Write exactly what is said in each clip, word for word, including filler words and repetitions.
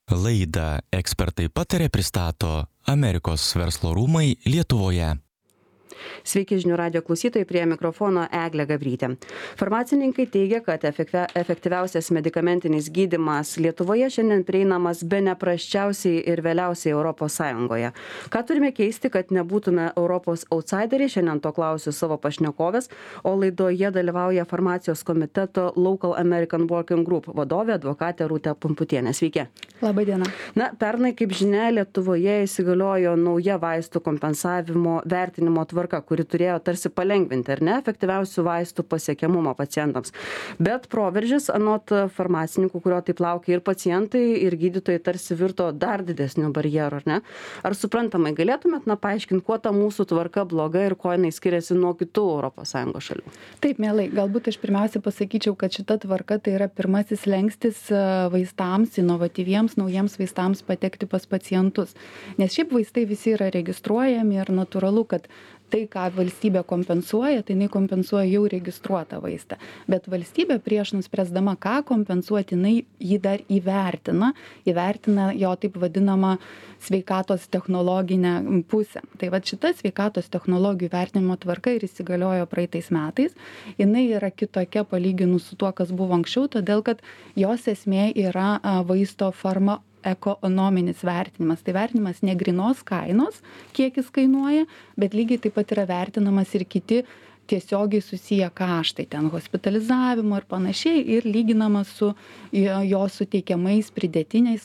Laidą Ekspertai pataria pristato Amerikos verslo rūmai Lietuvoje. Sveiki žinių radijo klausytojai, prie mikrofono Eglė Gabrytė. Farmacininkai teigia, kad efektyviausias medikamentinis gydymas Lietuvoje šiandien prieinamas bene prasčiausiai ir vėliausiai Europos Sąjungoje. Ką turime keisti, kad nebūtume Europos outsideriai? Šiandien to klausiu savo pašnekovės, o laidoje dalyvauja farmacijos komiteto Local American Working Group vadovė advokatė Rūta Pumputienė. Sveiki. Labą dieną. Na, pernai, kaip žinia, Lietuvoje įsigaliojo nauja vaistų kompensavimo vertinimo tvarka, kuri turėjo tarsi palengvinti, ar ne, efektyviausių vaistų pasiekiamumą pacientams. Bet proveržis, anot farmacininkų, kurio taip laukia ir pacientai, ir gydytojai, tarsi virto dar didesnių barjerų, ar ne? Ar suprantamai galėtumėt, na, paaiškinti, kuo ta mūsų tvarka bloga ir kuo jinai skiriasi nuo kitų Europos Sąjungos šalių? Taip, mielai, galbūt aš pirmiausia pasakyčiau, kad šita tvarka tai yra pirmasis slengstis vaistams, inovatyviems, naujiems vaistams patekti pas pacientus. Nes šiaip vaistai visi yra registruojami ir natūralu, kad tai, ką valstybė kompensuoja, tai jinai kompensuoja jau registruotą vaistą. Bet valstybė prieš nuspręsdama, ką kompensuoti, jinai jį dar įvertina, įvertina jo taip vadinamą sveikatos technologinę pusę. Tai va šita sveikatos technologijų vertinimo tvarka ir įsigaliojo praeitais metais. Jinai yra kitokia palyginus su tuo, kas buvo anksčiau, todėl kad jos esmė yra vaisto farma ekonominis vertinimas. Tai vertinimas ne grynos kainos, kiek jis kainuoja, bet lygiai taip pat yra vertinamas ir kiti tiesiogiai susiję kaštai, ten hospitalizavimo ir panašiai, ir lyginama su jo suteikiamais pridėtiniais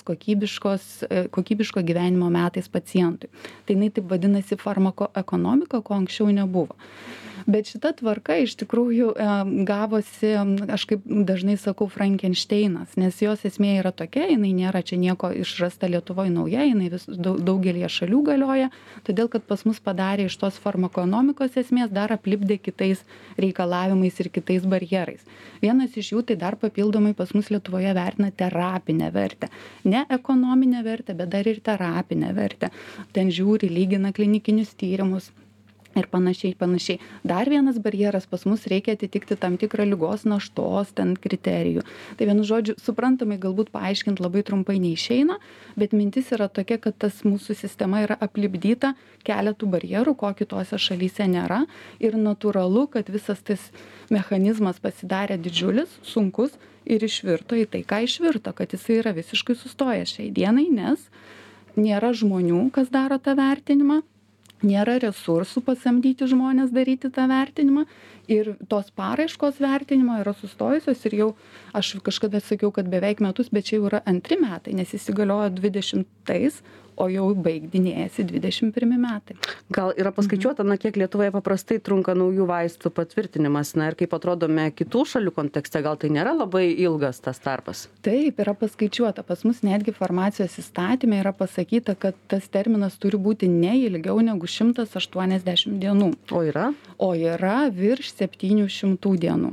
kokybiško gyvenimo metais pacientui. Tai jinai taip vadinasi farmakoekonomika, ko anksčiau nebuvo. Bet šita tvarka iš tikrųjų gavosi, aš kaip dažnai sakau, Frankensteinas, nes jos esmė yra tokia, jinai nėra čia nieko išrasta Lietuvoje nauja, jinai vis daugelį šalių galioja, todėl kad pas mus padarė iš tos farmakonomikos esmės dar aplipdė kitais reikalavimais ir kitais barjerais. Vienas iš jų tai dar papildomai pas mus Lietuvoje vertina terapinę vertę. Ne ekonominę vertę, bet dar ir terapinę vertę. Ten žiūri, lygina klinikinius tyrimus ir panašiai, panašiai. Dar vienas barjeras, pas mus reikia atitikti tam tikrą ligos naštos ten kriterijų. Tai vienu žodžiu, suprantamai galbūt paaiškinti labai trumpai neišeina, bet mintis yra tokia, kad tas mūsų sistema yra aplipdyta keletų barjerų, ko kitose šalyse nėra. Ir natūralu, kad visas tas mechanizmas pasidarė didžiulis, sunkus ir išvirto į tai, ką išvirto, kad jisai yra visiškai sustojęs šiai dienai, nes nėra žmonių, kas daro tą vertinimą. Nėra resursų pasamdyti žmonės daryti tą vertinimą ir tos paraiškos vertinimo yra sustojusios ir jau aš kažkada sakiau, kad beveik metus, bet čia jau yra antri metai, nes įsigaliojo dvidešimtais, o jau baigdinėjasi dvidešimt pirmi metai. Gal yra paskaičiuota, na, kiek Lietuvoje paprastai trunka naujų vaistų patvirtinimas, na, ir kaip atrodome kitų šalių kontekste, gal tai nėra labai ilgas tas tarpas? Taip, yra paskaičiuota. Pas mus netgi farmacijos įstatyme yra pasakyta, kad tas terminas turi būti ne ilgiau negu šimtas aštuoniasdešimt dienų. O yra? O yra virš septynių šimtų dienų.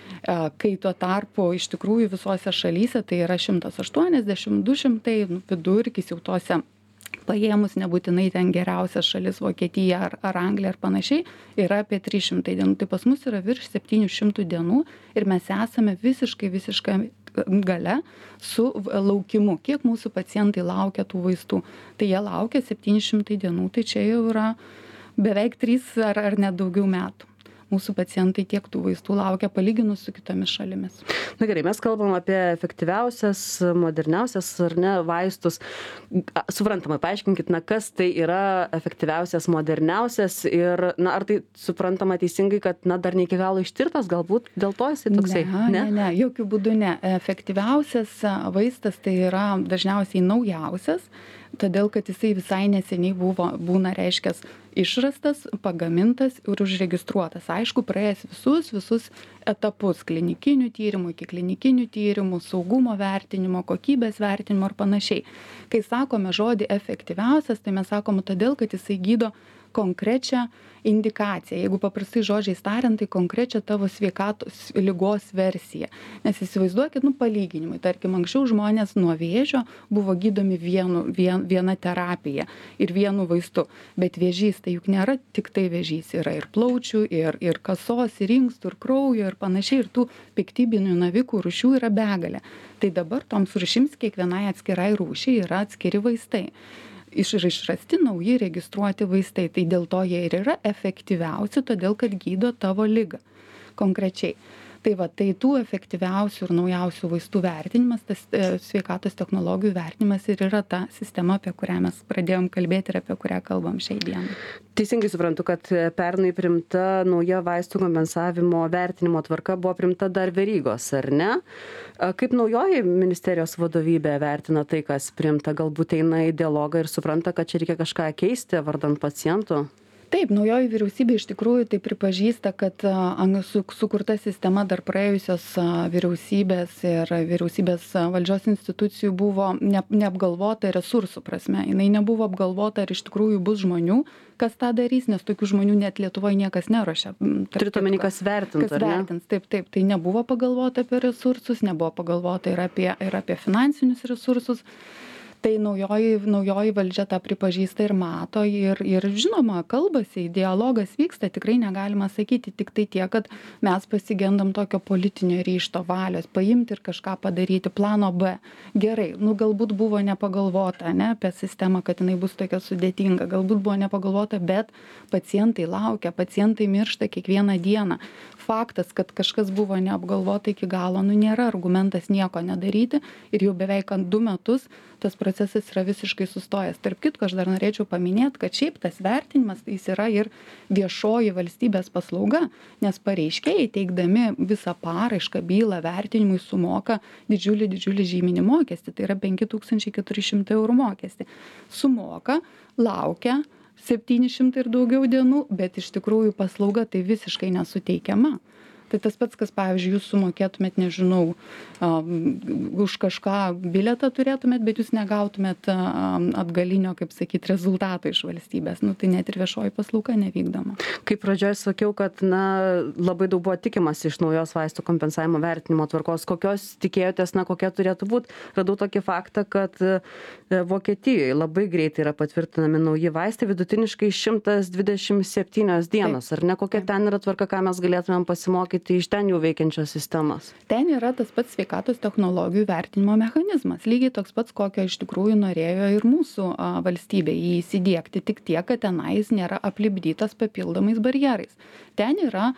Kai tuo tarpu iš tikrųjų visose šalyse tai yra šimtas aštuoniasdešimt, du šimtai, nu, vidurkis jau tose paėmus nebūtinai ten geriausias šalis Vokietija ar, ar Anglija ar panašiai, yra apie trys šimtai dienų. Tai pas mus yra virš septynių šimtų dienų ir mes esame visiškai, visiškai gale su laukimu. Kiek mūsų pacientai laukia tų vaistų? Tai jie laukia septyni šimtai dienų, tai čia jau yra beveik trys ar, ar net daugiau metų. Mūsų pacientai tiek tų vaistų laukia palyginus su kitomis šalimis. Na gerai, mes kalbam apie efektyviausias, moderniausias ar ne vaistus. Suprantamai, paaiškinkit, na, kas tai yra efektyviausias, moderniausias ir, na, ar tai suprantama teisingai, kad, na, dar ne iki galo ištirtas, galbūt dėl to jisai toksai? Ne, ne, ne, jokių būdų ne. Efektyviausias vaistas tai yra dažniausiai naujausias, todėl kad jisai visai neseniai buvo, būna, reiškias, išrastas, pagamintas ir užregistruotas. Aišku, praėjęs visus, visus etapus klinikinių tyrimų, iki klinikinių tyrimų, saugumo vertinimo, kokybės vertinimo ir panašiai. Kai sakome žodį efektyviausias, tai mes sakome todėl, kad jisai gydo konkrečią indikaciją. Jeigu paprastai žodžiais tariant, tai konkrečią tavo sveikatos ligos versiją. Nes įsivaizduokit, nu, palyginimui. Tarkim, anksčiau žmonės nuo vėžio buvo gydomi vienu, vien, viena terapija ir vienu vaistu. Bet vėžys tai juk nėra tik tai vėžys. Yra ir plaučių, ir, ir kasos, ir inkstų, ir kraujo, ir panašiai. Ir tų piktybinių navikų rūšių yra begalė. Tai dabar toms rūšims kiekvienai atskirai rūšiai yra atskiri vaistai. Iš, išrasti nauji registruoti vaistai. Tai dėl to jie ir yra efektyviausi, todėl kad gydo tavo ligą konkrečiai. Tai va, tai tų efektyviausių ir naujausių vaistų vertinimas, tas e, sveikatos technologijų vertinimas ir yra ta sistema, apie kurią mes pradėjom kalbėti ir apie kurią kalbam šiai dienai. Teisingai suprantu, kad pernai primta nauja vaistų kompensavimo vertinimo tvarka buvo primta dar Verygos, ar ne? Kaip naujoji ministerijos vadovybė vertina tai, kas primta, galbūt eina į dialogą ir supranta, kad čia reikia kažką keisti vardant pacientų? Taip, naujoji vyriausybė iš tikrųjų tai pripažįsta, kad sukurta sistema dar praėjusios vyriausybės ir vyriausybės valdžios institucijų buvo ne, neapgalvota resursų prasme. Jinai nebuvo apgalvota, ar iš tikrųjų bus žmonių, kas tą darys, nes tokių žmonių net Lietuvoje niekas neruošia. Turite omeny, kas vertins, kas vertins. Taip, taip, tai nebuvo pagalvota apie resursus, nebuvo pagalvota ir apie, ir apie finansinius resursus. Tai naujoji, naujoji valdžia tą pripažįsta ir mato ir, ir žinoma, kalbasi, dialogas vyksta, tikrai negalima sakyti, tik tai tiek, kad mes pasigendam tokio politinio ryžto valios, paimti ir kažką padaryti, plano B. Gerai, nu galbūt buvo nepagalvota, ne, apie sistemą, kad jinai bus tokia sudėtinga, galbūt buvo nepagalvota, bet pacientai laukia, pacientai miršta kiekvieną dieną. Faktas, kad kažkas buvo neapgalvota iki galo, nu nėra argumentas nieko nedaryti ir jau beveik ant du metus tas procesas yra visiškai sustojęs. Tarp kitko, aš dar norėčiau paminėti, kad šiaip tas vertinimas jis yra ir viešoji valstybės paslauga, nes pareiškėjai teikdami visą paraišką, bylą vertinimui sumoka didžiulį, didžiulį žyminį mokestį, tai yra penki tūkstančiai keturi šimtai eurų mokestį. Sumoka, laukia septyni šimtai ir daugiau dienų, bet iš tikrųjų paslauga tai visiškai nesuteikiama. Tai tas pats, kas, pavyzdžiui, jūs sumokėtumėt, nežinau, um, už kažką bilietą turėtumėt, bet jūs negautumėt um, atgalinio, kaip sakyt, rezultato iš valstybės. Nu, tai net ir viešoji paslauga nevykdoma. Kaip pradžioje sakiau, kad na, labai daug buvo tikimas iš naujos vaistų kompensavimo vertinimo tvarkos. Kokios tikėjotės, na, kokia turėtų būti? Radau tokį faktą, kad Vokietijoje labai greitai yra patvirtinami nauji vaistai, vidutiniškai šimtas dvidešimt septynios dienos. Taip. Ar ne? Kokia Taip. Ten yra tvarka, ką mes galėtumėm pasimokyti iš ten jau veikiančios sistemos? Ten yra tas pats sveikatos technologijų vertinimo mechanizmas. Lygiai toks pats, kokio iš tikrųjų norėjo ir mūsų a, valstybė jį įsidiegti, tik tiek, kad tenais nėra aplipdytas papildomais barjerais. Ten yra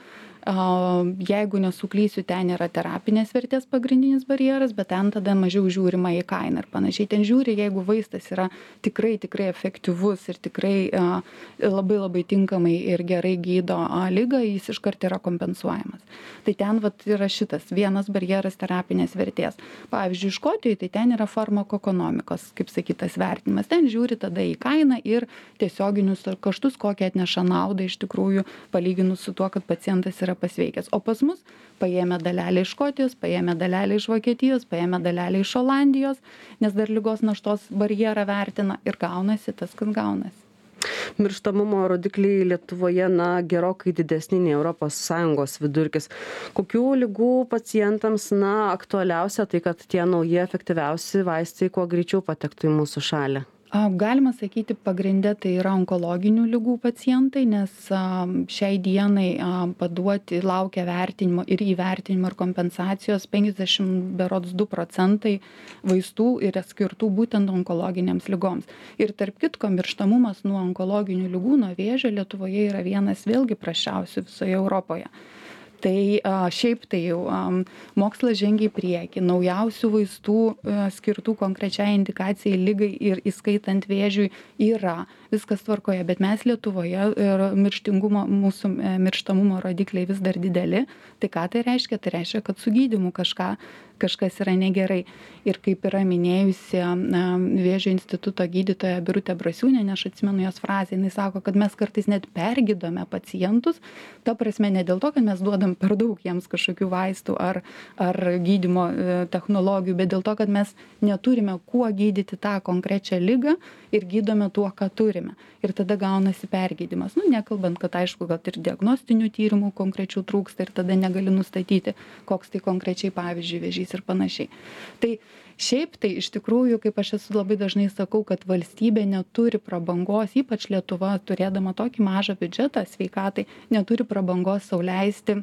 jeigu nesuklysiu, ten yra terapinės vertės pagrindinis barjeras, bet ten tada mažiau žiūrima į kainą ir panašiai. Ten žiūri, jeigu vaistas yra tikrai, tikrai efektyvus ir tikrai a, labai labai tinkamai ir gerai gydo a, ligą, jis iškart yra kompensuojamas. Tai ten vat, yra šitas vienas barjeras terapinės vertės. Pavyzdžiui, Škotijoje tai ten yra farmakoekonomikos, kaip sakytas, vertinimas. Ten žiūri tada į kainą ir tiesioginius kaštus, kokią atneša naudą iš tikrųjų palyginus su tuo, kad pacientas yra pasveikęs. O pas mus paėmė dalelę iš Škotijos, paėmė dalelę iš Vokietijos, paėmė dalelę iš Olandijos, nes dar ligos naštos barjerą vertina ir gaunasi tas, kas gaunasi. Mirštamumo rodikliai Lietuvoje na, gerokai didesni nei Europos Sąjungos vidurkis. Kokių ligų pacientams na, aktualiausia tai, kad tie nauji efektyviausi vaistai kuo greičiau patektų į mūsų šalį? Galima sakyti, pagrinde tai yra onkologinių ligų pacientai, nes šiai dienai paduoti laukia vertinimo ir įvertinimo ir kompensacijos penkiasdešimt berods du procentai vaistų yra skirtų būtent onkologinėms ligoms. Ir tarp kitko, mirštamumas nuo onkologinių ligų, nuo vėžio Lietuvoje yra vienas vėlgi prasčiausių visoje Europoje. Tai a, šiaip tai jau a, mokslas žengia į priekį, naujausių vaistų a, skirtų konkrečiai indikacijai ligai ir įskaitant vėžiui yra, viskas tvarkoje, bet mes Lietuvoje ir mirštingumo, mūsų mirštamumo rodikliai vis dar dideli. Tai ką tai reiškia? Tai reiškia, kad su gydymu kažką, kažkas yra negerai. Ir kaip yra minėjusi na, Vėžio instituto gydytoja Birutė Brasiūnienė, aš atsimenu jos frazę, jinai sako, kad mes kartais net pergydome pacientus, ta prasme ne dėl to, kad mes duodam per daug jiems kažkokių vaistų ar, ar gydymo technologijų, bet dėl to, kad mes neturime kuo gydyti tą konkrečią ligą ir gydome tuo, ką turime. neturime. Ir tada gaunasi pergydymas. Nu, nekalbant, kad aišku, kad ir diagnostinių tyrimų konkrečių trūksta ir tada negali nustatyti, koks tai konkrečiai, pavyzdžiui, vėžys ir panašiai. Tai šiaip tai iš tikrųjų, kaip aš esu labai dažnai sakau, kad valstybė neturi prabangos, ypač Lietuva, turėdama tokį mažą biudžetą sveikatai, neturi prabangos sau leisti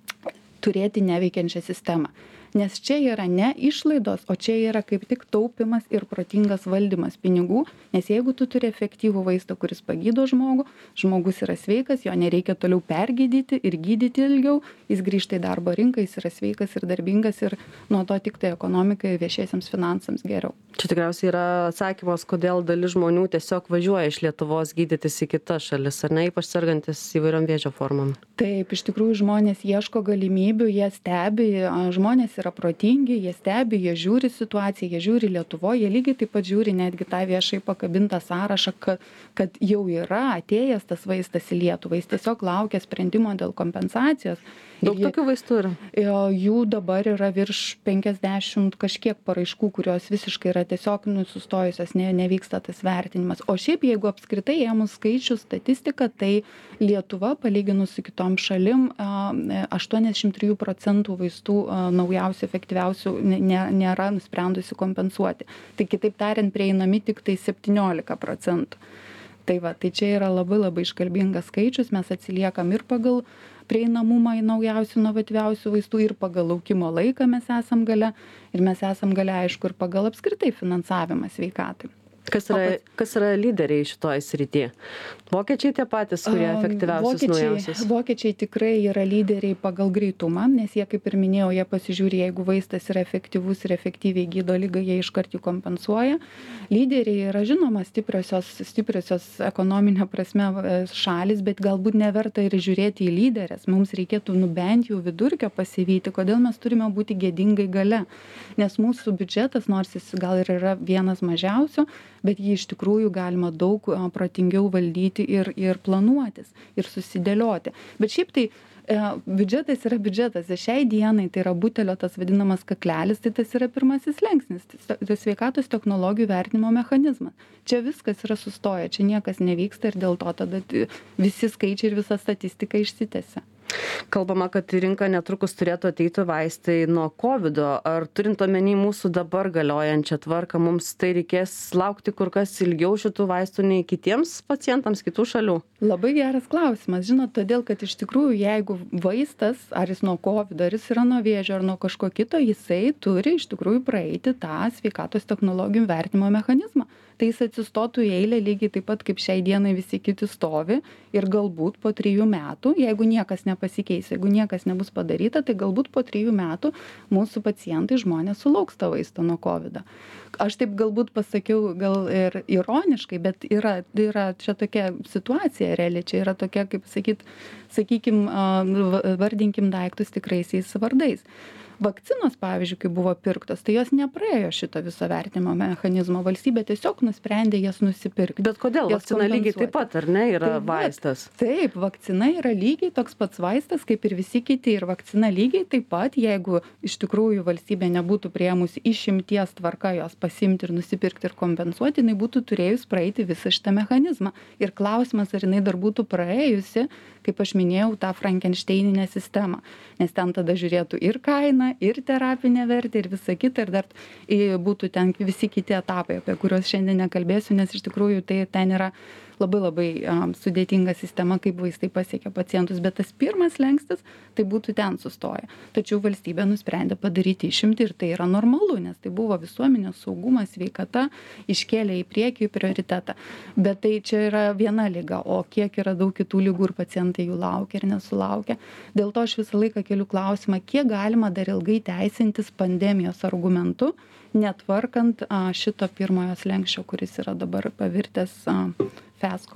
turėti neveikiančią sistemą. Nes čia yra ne išlaidos, o čia yra kaip tik taupimas ir protingas valdymas pinigų, nes jeigu tu turi efektyvų vaistą, kuris pagydo žmogų, žmogus yra sveikas, jo nereikia toliau pergydyti ir gydyti ilgiau, jis grįžta į darbo rinką, jis yra sveikas ir darbingas ir nuo to tik tai ekonomikai viešiesiems finansams geriau. Čia tikriausiai yra atsakymas, kodėl dalis žmonių tiesiog važiuoja iš Lietuvos gydytis į kitas šalis, ar ne, ypač sergantis įvairiom vėžio formom. Taip, iš tikrųjų žmonės ieško galimybių, jie stebi, žmonės yra protingi, jie stebi, jie žiūri situaciją, jie žiūri Lietuvoje, jie lygiai taip pat žiūri netgi tą viešai pakabintą sąrašą, kad, kad jau yra atėjęs tas vaistas į Lietuvą, jis tiesiog laukia sprendimo dėl kompensacijos. Daug jie, tokių vaistų yra? Jų dabar yra virš penkiasdešimt kažkiek paraiškų, kurios visiškai yra tiesiog nusustojusios, ne, nevyksta tas vertinimas. O šiaip, jeigu apskritai ėmus skaičių statistiką, tai Lietuva, palyginus su kitom šalim, aštuoniasdešimt trijų procentų vaistų naujausių, efektyviausių nėra nusprendusi kompensuoti. Tai kitaip tariant, prieinami tik tai septyniolika procentų. Tai va, tai čia yra labai labai iškalbingas skaičius, mes atsiliekam ir pagal prieinamumą į naujausių, inovatyviausių vaistų ir pagal laukimo laiką mes esam gale ir mes esam gale, aišku, ir pagal apskritai finansavimą sveikatai. Kas yra, kas yra lyderiai šitoj srityje? Vokiečiai tie patys, kurie efektyviausius naujausius? Vokiečiai tikrai yra lyderiai pagal greitumą, nes jie, kaip ir minėjau, jie pasižiūri, jeigu vaistas yra efektyvus ir efektyviai gydo ligą, jie iškart jį kompensuoja. Lyderiai yra žinoma stipriosios, stipriosios ekonominė prasme šalis, bet galbūt neverta ir žiūrėti į lyderės. Mums reikėtų nu bent jau vidurkio pasivyti, kodėl mes turime būti gėdingai gale. Nes mūsų biudžetas, nors jis gal ir yra vienas mažiausių, bet jį iš tikrųjų galima daug protingiau valdyti ir, ir planuotis, ir susidėlioti. Bet šiaip tai e, biudžetas yra biudžetas. Šiai dienai tai yra butelio tas vadinamas kaklelis, tai tas yra pirmasis slengsnis, tai sveikatos technologijų vertinimo mechanizmas. Čia viskas yra sustoję, čia niekas nevyksta ir dėl to tada visi skaičiai ir visa statistika išsitęsia. Kalbama, kad į rinką netrukus turėtų ateiti vaistai nuo kovido. Ar turint omeny mūsų dabar galiojančią tvarką, mums tai reikės laukti kur kas ilgiau šitų vaistų nei kitiems pacientams kitų šalių? Labai geras klausimas. Žinot, todėl, kad iš tikrųjų, jeigu vaistas, ar jis nuo kovido, ar jis yra nuo vėžio, ar nuo kažko kito, jisai turi iš tikrųjų praeiti tą sveikatos technologijų vertinimo mechanizmą. Tai jis atsistotų į eilę lygiai taip pat, kaip šiai dienai visi kiti stovi ir galbūt po trijų metų, jeigu niekas nepasikeis, jeigu niekas nebus padaryta, tai galbūt po trijų metų mūsų pacientai žmonės sulauks to vaisto nuo kovido. Aš taip galbūt pasakiau gal ir ironiškai, bet yra, yra čia tokia situacija reali, čia yra tokia, kaip sakyt, sakykim, vardinkim daiktus tikraisiais vardais. Vakcinos, pavyzdžiui, kai buvo pirktos, tai jos nepraėjo šito viso vertinimo mechanizmo. Valstybė tiesiog nusprendė jas nusipirkti. Bet kodėl? Vakcina lygiai taip pat, ar ne, yra taip, vaistas? Taip, vakcina yra lygiai toks pats vaistas, kaip ir visi kiti. Ir vakcina lygiai taip pat, jeigu iš tikrųjų valstybė nebūtų priėmusi išimties tvarka jos pasimti ir nusipirkti ir kompensuoti, jinai būtų turėjus praeiti visą šitą mechanizmą. Ir klausimas, ar jinai dar būtų praėjusi, kaip aš minėjau, tą Frankensteininę sistemą. Nes ten tada žiūrėtų ir kainą, ir terapinę vertę, ir visa kita, ir dar būtų ten visi kiti etapai, apie kuriuos šiandien nekalbėsiu, nes iš tikrųjų tai ten yra labai labai um, sudėtinga sistema, kaip vaistai pasiekia pacientus, bet tas pirmas slengstis, tai būtų ten sustoję. Tačiau valstybė nusprendė padaryti išimtį ir tai yra normalu, nes tai buvo visuomenės saugumas, sveikata, iškėlė į priekį prioritetą. Bet tai čia yra viena liga, o kiek yra daug kitų ligų ir pacientai jų laukia ir nesulaukia. Dėl to aš visą laiką keliu klausimą, kiek galima dar ilgai teisintis pandemijos argumentu, netvarkant a, šito pirmojo slenksčio, kuris yra dabar pavirtęs a, fiasko.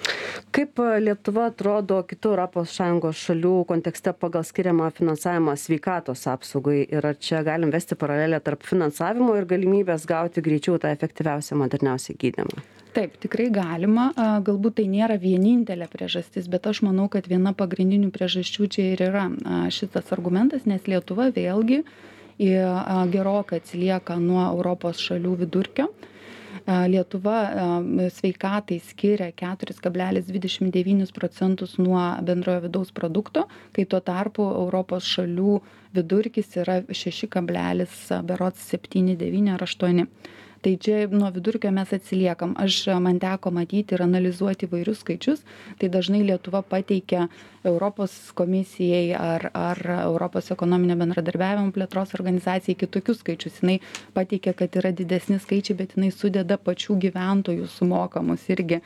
Kaip Lietuva atrodo kitų Europos Sąjungos šalių kontekste pagal skiriamą finansavimą sveikatos apsaugai ir ar čia galim vesti paralelę tarp finansavimo ir galimybės gauti greičiau tą efektyviausią, moderniausią gydymą? Taip, tikrai galima. Galbūt tai nėra vienintelė priežastis, bet aš manau, kad viena pagrindinių priežasčių čia ir yra šitas argumentas, nes Lietuva vėlgi gerokai atsilieka nuo Europos šalių vidurkio. Lietuva sveikatai skiria keturi kablelis dvidešimt devynis procentus nuo bendrojo vidaus produkto, kai tuo tarpu Europos šalių vidurkis yra šeši kablelis septyni devyni ar aštuoni. Tai čia nuo vidurkio mes atsiliekam. Aš man teko matyti ir analizuoti įvairius skaičius. Tai dažnai Lietuva pateikia Europos komisijai ar, ar Europos ekonominio bendradarbiavimo plėtros organizacijai kitokius skaičius. Jinai pateikia, kad yra didesni skaičiai, bet jinai sudeda pačių gyventojų sumokamus irgi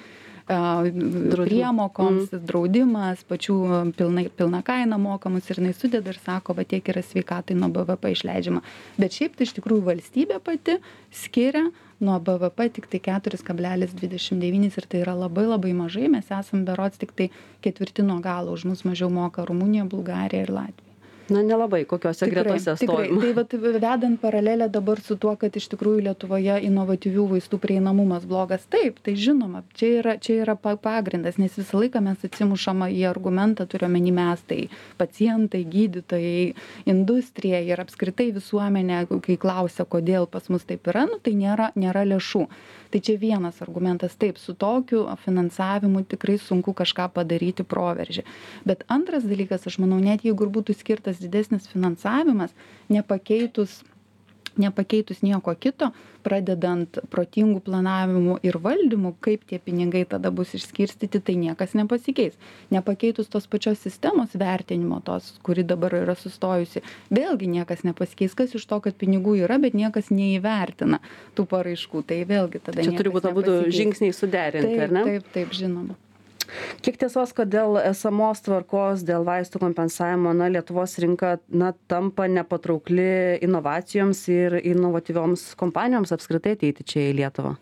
priemokoms, mm. draudimas, pačių pilna, pilna kaina mokamus ir jinai sudeda ir sako, va tiek yra sveikatai nuo B V P išleidžiama. Bet šiaip tai iš tikrųjų valstybė pati skiria nuo B V P tik tai keturi kablelis dvidešimt devyni ir tai yra labai labai mažai. Mes esam berods tik tai ketvirti nuo galo, už mus mažiau moka Rumunija, Bulgarija ir Latvija. Na, nelabai kokiose gretose stovim. Tai vat vedant paralelę dabar su tuo, kad iš tikrųjų Lietuvoje inovatyvių vaistų prieinamumas blogas. Taip, tai žinoma, čia yra, čia yra pagrindas, nes visą laiką mes atsimušama į argumentą, turiuomenį mes, tai pacientai, gydytojai, industrija ir apskritai visuomenė, kai klausia, kodėl pas mus taip yra, nu, tai nėra, nėra lėšų. Tai čia vienas argumentas, taip, su tokiu finansavimu tikrai sunku kažką padaryti proveržį. Bet antras dalykas, aš manau, net jeigu ir būtų skirtas didesnis finansavimas, nepakeitus, nepakeitus nieko kito, pradedant protingų planavimų ir valdymų, kaip tie pinigai tada bus išskirstyti, tai niekas nepasikeis. Nepakeitus tos pačios sistemos vertinimo, tos, kuri dabar yra sustojusi, vėlgi niekas nepasikeis, kas iš to, kad pinigų yra, bet niekas neįvertina tų paraiškų. Tai vėlgi tada čia turi būti abudu žingsniai suderinti, taip, ar ne? Taip, taip, žinoma. Kiek tiesos, kad dėl esamos tvarkos, dėl vaistų kompensavimo, na, Lietuvos rinka, na, tampa nepatraukli inovacijoms ir inovatyvioms kompanijoms apskritai ateiti čia į Lietuvą?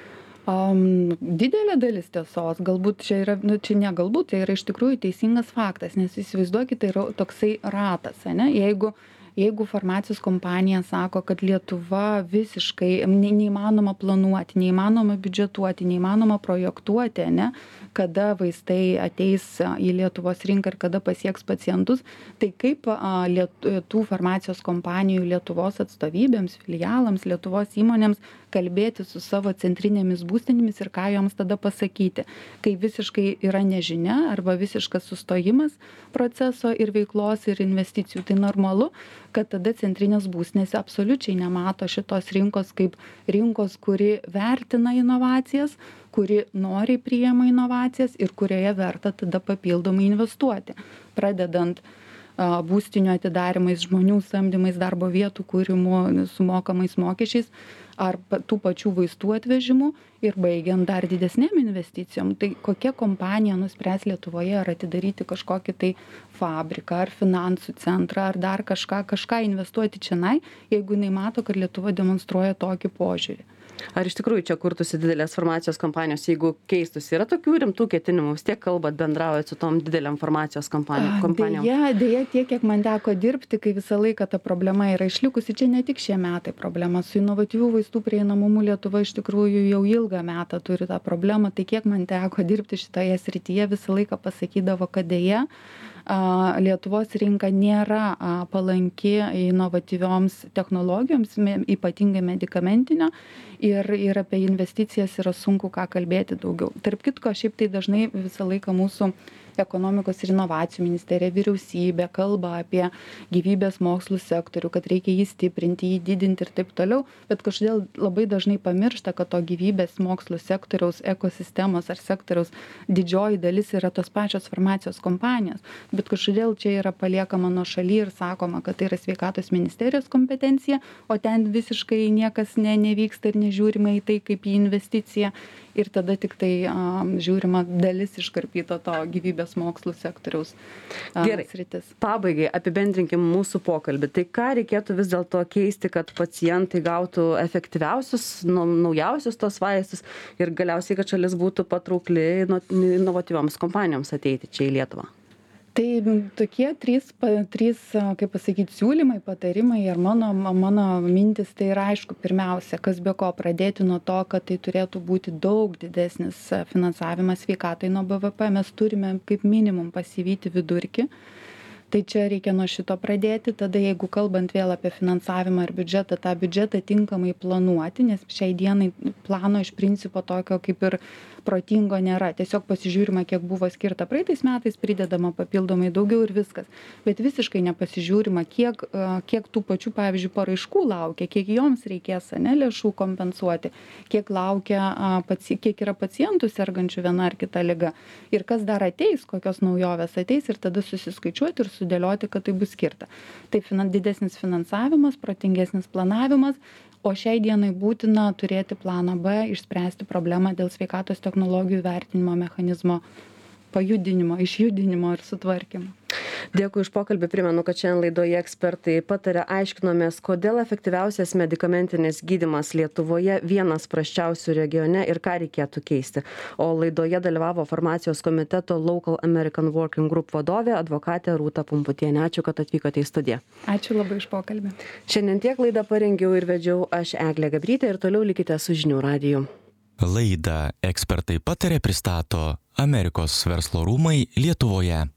Um, didelė dalis tiesos, galbūt čia yra, nu, čia ne galbūt, tai yra iš tikrųjų teisingas faktas, nes įsivaizduokite, tai yra toksai ratas, ne? Jeigu Jeigu farmacijos kompanija sako, kad Lietuva visiškai ne, neįmanoma planuoti, neįmanoma biudžetuoti, neįmanoma projektuoti, ne, kada vaistai ateis į Lietuvos rinką ir kada pasieks pacientus, tai kaip a, liet, tų farmacijos kompanijų Lietuvos atstovybėms, filialams, Lietuvos įmonėms kalbėti su savo centrinėmis būstinėmis ir ką joms tada pasakyti, kai visiškai yra nežinia arba visiškas sustojimas proceso ir veiklos ir investicijų. Tai normalu, kad tada centrinės būstinės absoliučiai nemato šitos rinkos kaip rinkos, kuri vertina inovacijas, kuri noriai priima inovacijas ir kurioje verta tada papildomai investuoti, pradedant a, būstinių atidarimais, žmonių samdymais, darbo vietų kūrimu, sumokamais mokesčiais ar tų pačių vaistų atvežimu ir baigiant dar didesnėm investicijom. Tai kokia kompanija nuspręs Lietuvoje ar atidaryti kažkokį tai fabriką ar finansų centrą ar dar kažką, kažką investuoti čionai, jeigu jinai mato, kad Lietuva demonstruoja tokį požiūrį. Ar iš tikrųjų čia kurtųsi didelės farmacijos kompanijos, jeigu keistųsi? Yra tokių rimtų ketinimų, vis tiek kalbat, bendraujat su tom didelėm farmacijos kompanijom? Deja, deja, tiek, kiek man teko dirbti, kai visą laiką ta problema yra išlikusi, čia ne tik šie metai problema. Su inovatyvių vaistų prieinamumu Lietuva iš tikrųjų jau ilgą metą turi tą problemą, tai kiek man teko dirbti šitoje srityje, visą laiką pasakydavo, kad deja, Lietuvos rinka nėra palanki inovatyvioms technologijoms, ypatingai medikamentinio, ir, ir apie investicijas yra sunku ką kalbėti daugiau. Tarp kitko, šiaip tai dažnai visą laiką mūsų ekonomikos ir inovacijų ministerija, vyriausybė kalba apie gyvybės mokslų sektorių, kad reikia jį stiprinti, jį didinti ir taip toliau, bet kažkodėl labai dažnai pamiršta, kad to gyvybės mokslų sektoriaus, ekosistemos ar sektoriaus didžioji dalis yra tos pačios farmacijos kompanijos, bet kažkodėl čia yra paliekama nuošaly ir sakoma, kad tai yra sveikatos ministerijos kompetencija, o ten visiškai niekas ne, nevyksta ir nežiūrima į tai kaip į investiciją ir tada tik tai um, žiūrima dalis iškarpyto to gyvybės mokslų sektoriaus uh, Gerai. Sritis. Pabaigai apibendrinkim mūsų pokalbį. Tai ką reikėtų vis dėlto keisti, kad pacientai gautų efektyviausius, naujausius tos vaistus ir galiausiai, kad šalis būtų patraukli inovatyvioms kompanijoms ateiti čia į Lietuvą? Tai tokie trys, trys, kaip pasakyti, siūlymai, patarimai ir mano, mano mintis tai yra aišku, pirmiausia, kas be ko pradėti nuo to, kad tai turėtų būti daug didesnis finansavimas sveikatai nuo B V P. Mes turime kaip minimum pasivyti vidurkį. Tai čia reikia nuo šito pradėti, tada jeigu kalbant vėl apie finansavimą ir biudžetą, tą biudžetą tinkamai planuoti, nes šiai dienai plano iš principo tokio kaip ir protingo nėra. Tiesiog pasižiūrima, kiek buvo skirta praeitais metais, pridedama papildomai daugiau ir viskas. Bet visiškai nepasižiūrima, kiek, kiek tų pačių, pavyzdžiui, paraiškų laukia, kiek joms reikės, ne, lėšų kompensuoti, kiek laukia, kiek yra pacientų sergančių viena ar kita liga ir kas dar ateis, kokios naujovės ateis ir tada susiskaičiuoti ir sudėlioti, kad tai bus skirta. Tai finan, didesnis finansavimas, protingesnis planavimas, o šiai dienai būtina turėti planą B, išspręsti problemą dėl sveikatos technologijų vertinimo mechanizmo pajudinimo, išjudinimo ir sutvarkymo. Dėkui už pokalbį, primenu, kad šiandien laidoje ekspertai pataria, aiškinomės, kodėl efektyviausias medikamentinis gydymas Lietuvoje vienas prasčiausių regione ir ką reikėtų keisti. O laidoje dalyvavo farmacijos komiteto Local American Working Group vadovė, advokatė Rūta Pumputienė. Ačiū, kad atvykote į studiją. Ačiū labai už pokalbį. Šiandien tiek laidą parengiau ir vedžiau aš, Eglė Gabrytė, ir toliau likite su Žinių radiju. Laidą ekspertai patarė pristato Amerikos verslo rūmai Lietuvoje.